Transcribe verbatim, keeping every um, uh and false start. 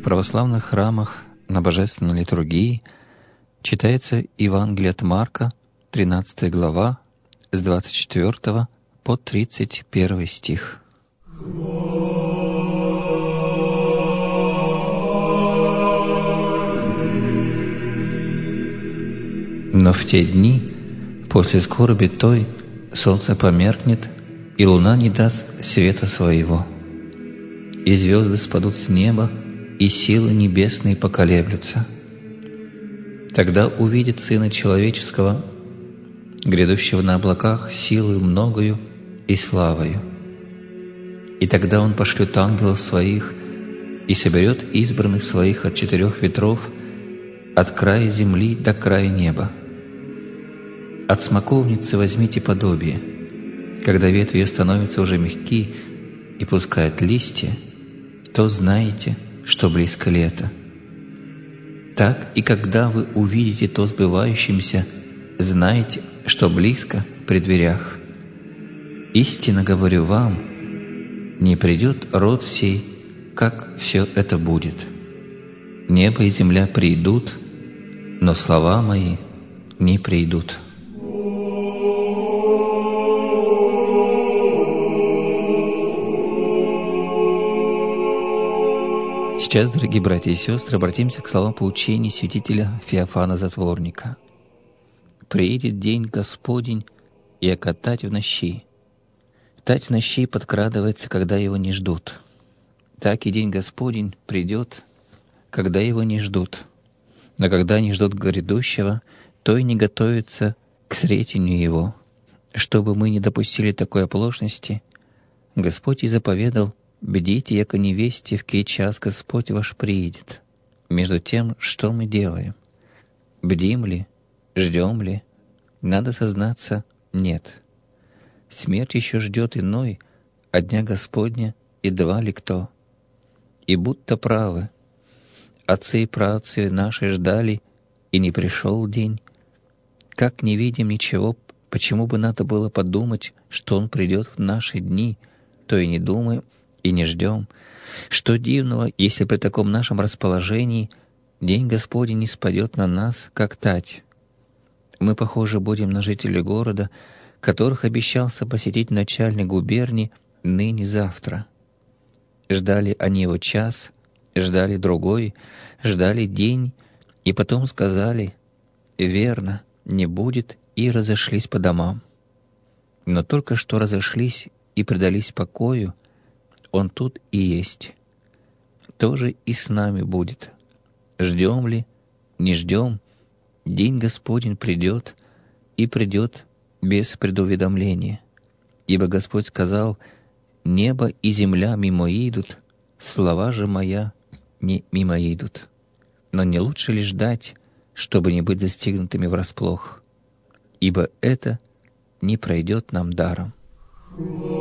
православных храмах на Божественной литургии читается Евангелие от Марка, тринадцатая глава, с двадцать четвёртого по тридцать первый стих. Но в те дни, после скорби той, солнце померкнет, и луна не даст света своего, и звезды спадут с неба, и силы небесные поколеблются. Тогда увидит Сына Человеческого, грядущего на облаках, силою многою и славою. И тогда Он пошлет ангелов Своих и соберет избранных Своих от четырех ветров, от края земли до края неба. От смоковницы возьмите подобие, когда ветви ее становятся уже мягки и пускают листья, то знаете, что близко лето. Так и когда вы увидите то сбывающимся, знайте, что близко при дверях. Истинно говорю вам, не придет род сей, как все это будет. Небо и земля придут, но слова мои не придут. Сейчас, дорогие братья и сестры, обратимся к словам поучений святителя Феофана Затворника. «Приедет день Господень, и окатать в нощи. Тать в нощи подкрадывается, когда его не ждут. Так и день Господень придет, когда его не ждут. Но когда не ждут грядущего, то и не готовятся к сретению его. Чтобы мы не допустили такой оплошности, Господь и заповедал: бдите, яко невесте, в кей час Господь ваш приидет. Между тем, что мы делаем? Бдим ли? Ждем ли? Надо сознаться, нет. Смерть еще ждет иной, а дня Господня едва ли кто. И будто правы. Отцы и праотцы наши ждали, и не пришел день. Как не видим ничего, почему бы надо было подумать, что Он придет в наши дни, то и не думаем, и не ждем. Что дивного, если при таком нашем расположении день Господень не спадет на нас, как тать? Мы похожи будем на жителей города, которых обещался посетить начальник губернии ныне-завтра. Ждали они его час, ждали другой, ждали день, и потом сказали: верно, не будет, и разошлись по домам. Но только что разошлись и предались покою, Он тут и есть. То же и с нами будет. Ждем ли, не ждем, день Господень придет, и придет без предуведомления. Ибо Господь сказал: небо и земля мимо идут, слова же моя не мимо идут. Но не лучше ли ждать, чтобы не быть застигнутыми врасплох? Ибо это не пройдет нам даром.